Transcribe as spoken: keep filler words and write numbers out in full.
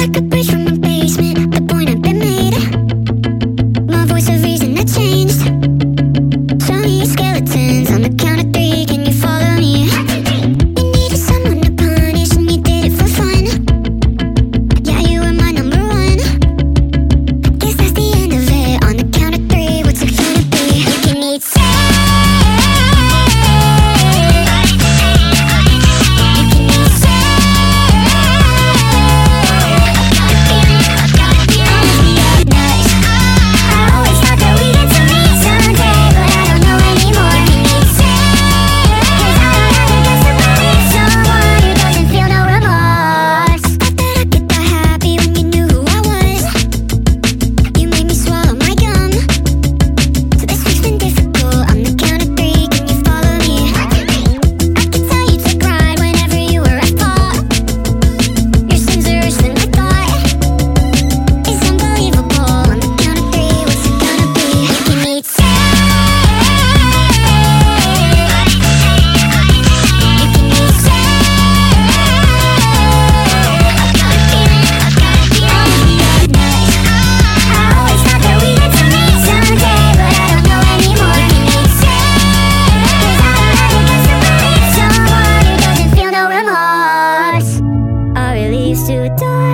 like a bridge from a basement. The point I've been made. My voice a reason that changed. Show me your skeletons on the count of three. Can you follow me? You needed someone to punish and you did it for fun. Yeah, you were my number one. Guess that's the end of it. On the count of three, what's it gonna be? You can eat sand. To die.